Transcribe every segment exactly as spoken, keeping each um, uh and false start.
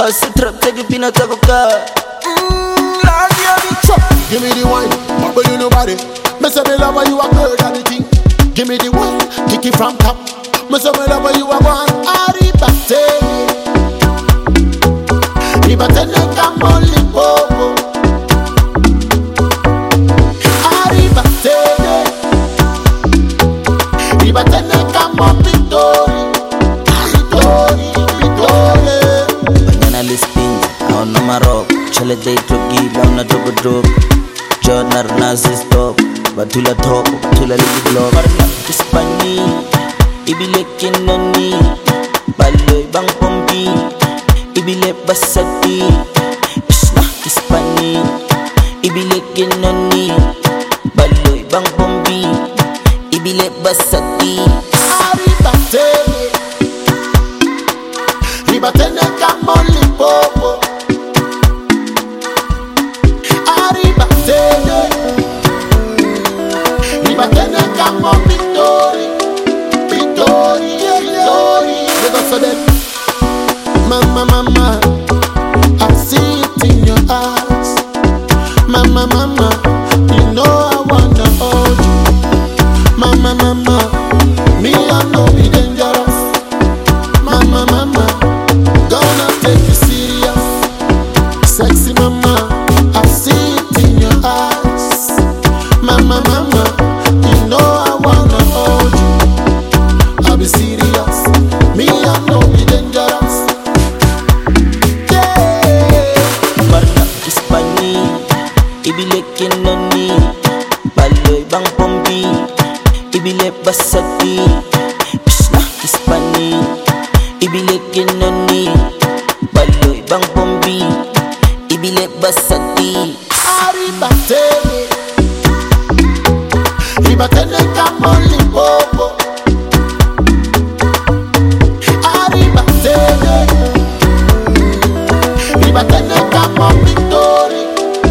Hustle trap, take a peanut taco car. Give me the wine, bubble you nobody. Me say me love you a girl and the thing. Give me the wine, kick it from top. Me say me love you a one. Arribate, arribate ne camoli popo. Arribate, arribate ne camo pitori, pitori, pitori. Banana lisping, I no marok. Chale day trogi, down na trogo drop. Jornar nazi stop, batula top, batula ligi block. Marna Hispani, ibile kinoni, baloy bang pombi, ibile basati. Isna Hispani, ibile kinoni, baloy bang pombi, ibile basati. Arribate, arribate ne camoli popo. Mama, mama, I see it in your eyes. Mama, mama, you know I wanna hold you. Mama, mama, me I know be dangerous. Mama, mama, gonna take you serious. Sexy mama, I see it in your eyes. Mama, mama, you know I wanna hold you. I'll be serious. Me I know be dangerous. Ibile kinoni, baloy bang pombi, ibile basati. Isna Hispani, ibile kinoni, baloy bang pombi, ibile basati. Arribate, arribate ne camoli popo. Arribate, arribate ne camo pitori.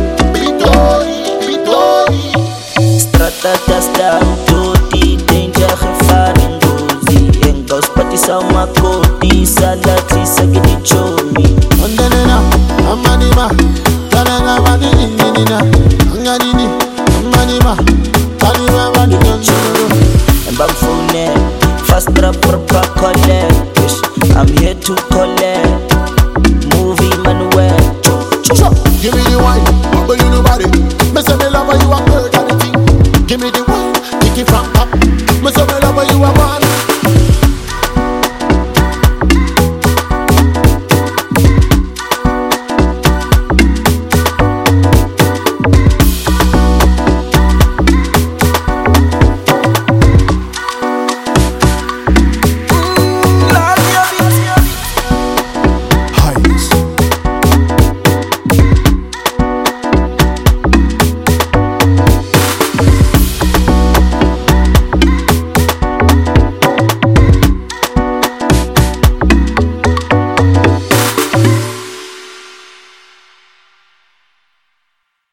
Strata down to the danger gevaar en dozi. En gauws pati sa makoti sa lati sa ginichoni. Ondanena, amanima, tananga wani inginina, anganini, amanima, tanima wani nonchoro. En bang phone, fast trap for pa collect. I'm here to collect. Movie manuel. Give me the wine, bubble you nobody. Me say me love you a girl and the thing. Give me the wine, kick it from top. Me say me love you a